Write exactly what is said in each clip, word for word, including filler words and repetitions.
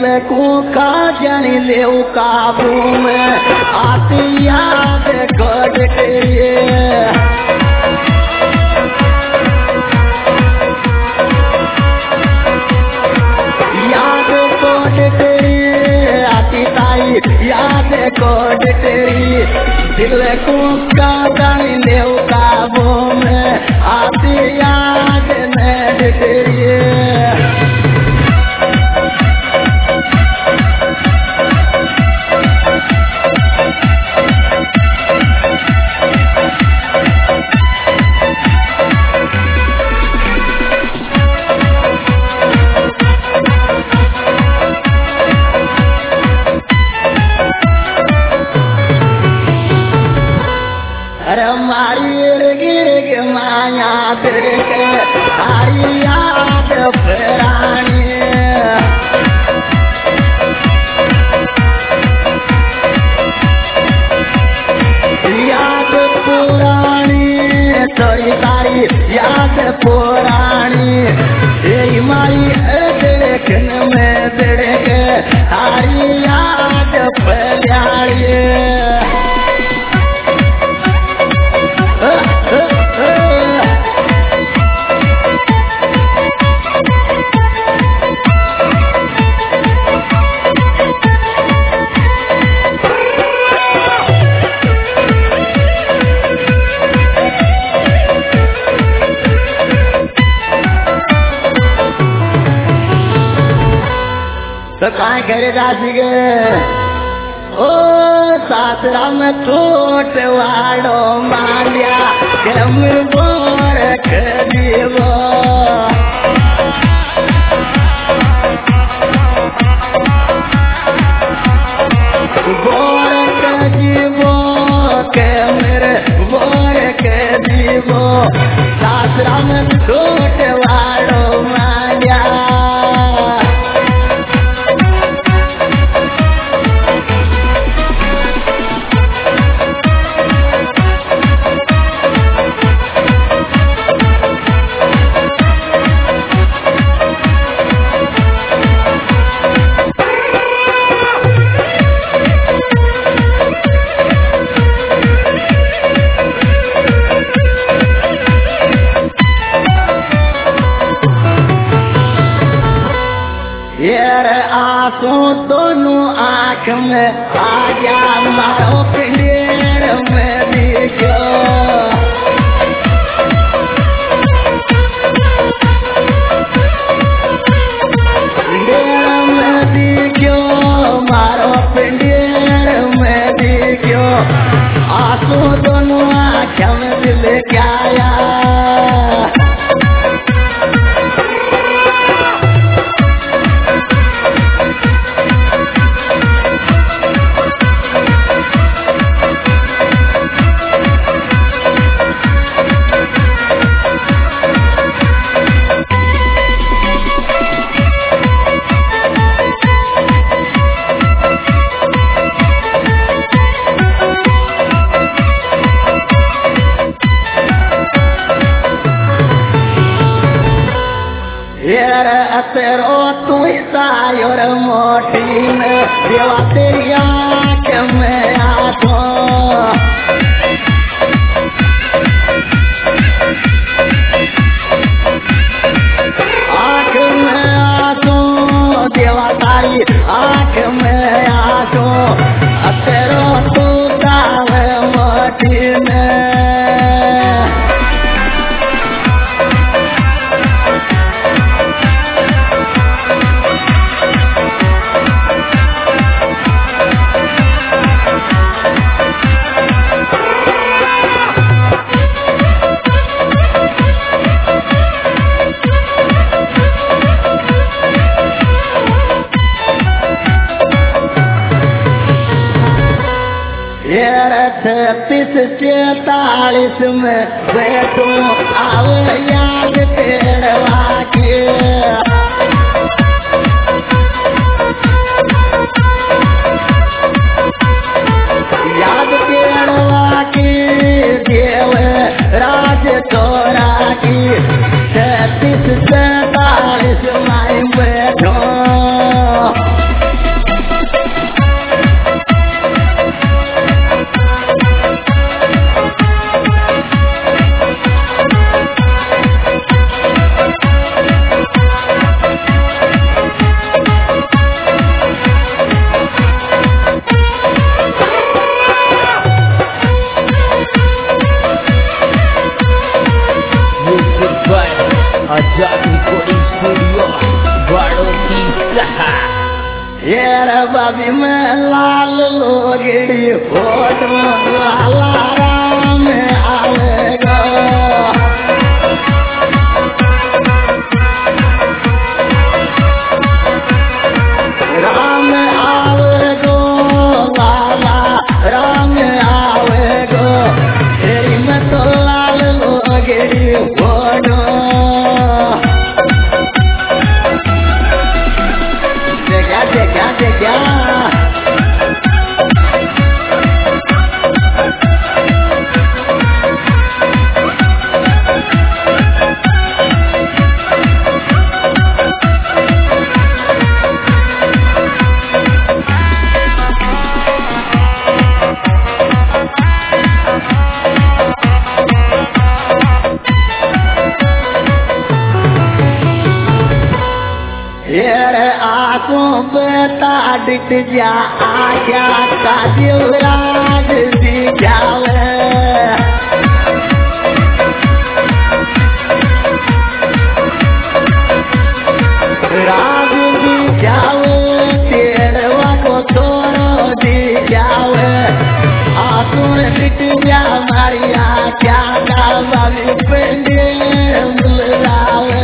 दिल को का जानी ले काबू में आती याद कर तेरी याद कर तेरी आती ताई याद कर तेरी दिल को का जानी ले काबू में आती याद में तेरी माया तेरे के आई याद पुरानी याद पुरानी थोड़ी सारी याद पुरानी यही माई देखने में तेरे के आई याद पुरानी तो कहाँ करे दासी गे ओ सासरा में छोट वाड़ो मालिया गम बोर करीबो बोर करीबो के मेरे बोर करीबो सासरा में छोट वाड़ो मालिया आंसू दोनों आँख में आ जा मारो पिंडेर में दिखो पिंडेर में दिखो मारो पिंडेर में दिखो आंसू दोनों आँख में दिल क्या आया तेरो तू सायोर मोटी में देवा तेरी आँख में आँखों आँख में आँखों देवा तारी आँख में आँखों तेरो तू सायोर मोटी में छत्तीस चैतालीस में बैठो आओ याद तेरवा के याद तेरवा की देव राज तोरा की छत्तीस चैतालीस में बैठो बाबी में लाल लोगड़ी फोटो लाला राम आवेगा राम आवेगो लाला राम आवेगो तेरी में तो लाल लोगड़ी फोटो देखा देखा देखा बेटा डिट जा आजा का देवराज दिखावे राज दिखावे तेरवा को तोरो दिखावे आसुर डिट जा मारिया क्या का वाली पेंडे बुलावे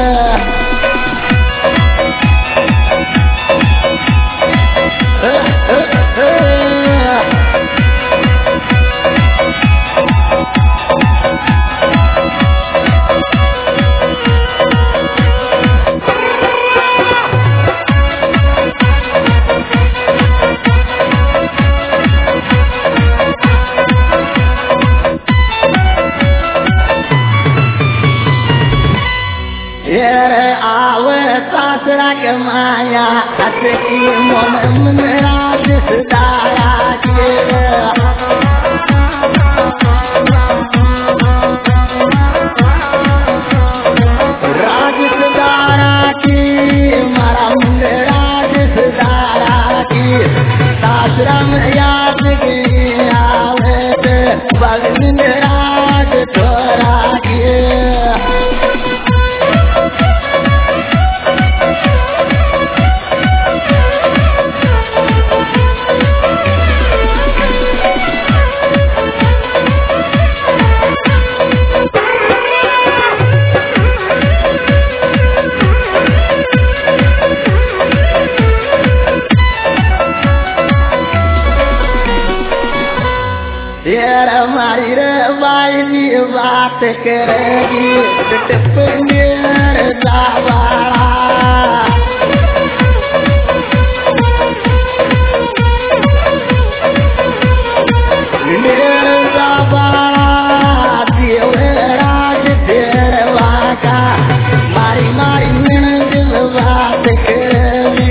सासरा के माया हसकी मन मन राज सदाया के राज सदारा की मारा मुंड राज सदारा की सासरा में याद के आवे बगन राज थोड़ा के हमारी रे बाई बात करेगी टिप्पणीर जावाड़ा मेरे जावाड़ा देवराज देरवा का मारी मारी मिन दिल बात करेगी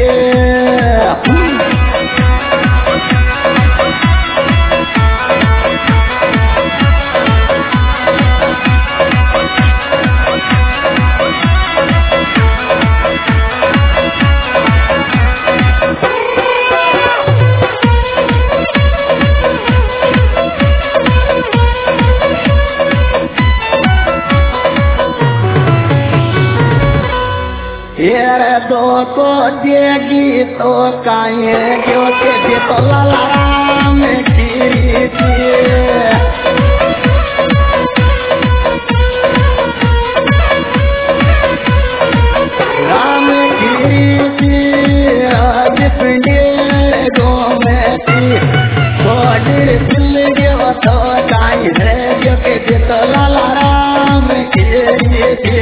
दो को देगी तो काये क्यों के दे तो लाला राम गिरी थी राम गिरी थी आज पिंडे गो में थी छोड़ दिल गयो तो काये क्यों के दे तो लाला राम गिरी थी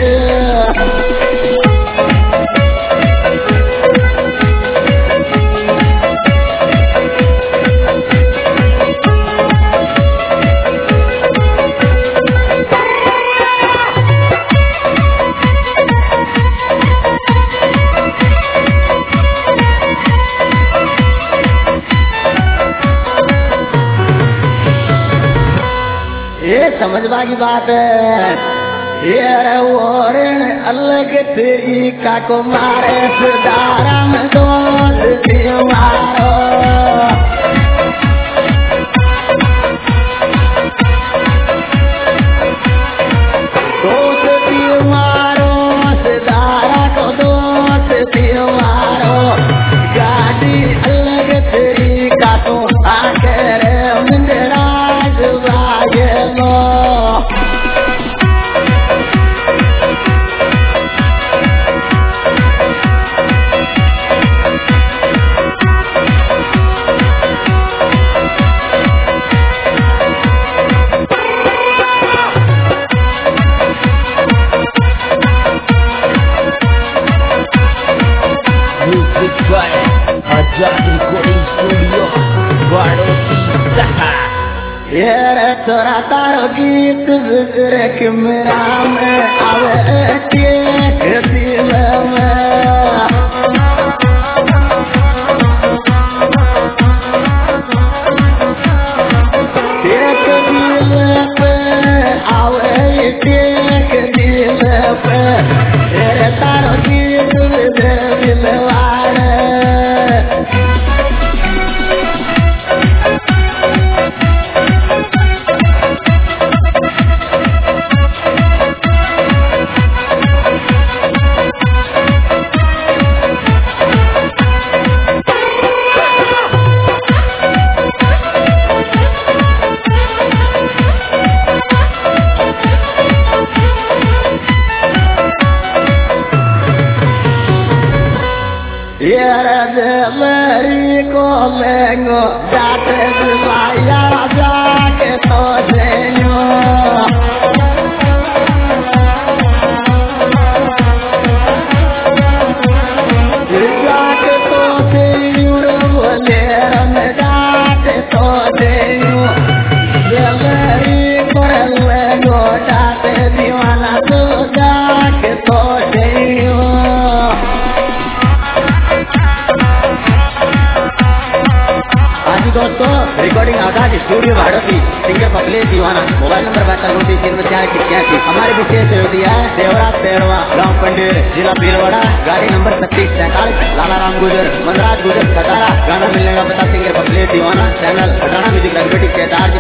समझवा की बात है ये ओरण अलग तरीका को मारे सुधारा में दोस्त मारो दोस्त मारो सुधारा को दोस्त मारो गाड़ी अलग ये रे छोरा तारो गीत गुजरे के मेरा में आवे के दिल में एक दिल पे आवे के दिल पे ये तारो गीत गुजरे दिल वाले मेरी को लेंगो जाते दिलाया जाके तो देंगो जाके तो देंगो बोले रम जाके तो देंगो मेरी को लेंगो जाते दीवाना तो जाके तो देंगो दोस्तों रिकॉर्डिंग आकाश स्टूडियो भाड़ोती सिंगर पपले दीवाना मोबाइल नंबर बहत्तर उनतीस तीन सौ चार इक्यासी हमारे विशेष दिया है देवराज पेड़वा गाँव पंडेर जिला भीलवाड़ा गाड़ी नंबर छत्तीस सैंतालीस लाला राम गुजर मनराज गुजर सतारा गाना मिलने का पता सिंगर पपले दीवाना चैनल हटाना म्यूजिक रंगपेटी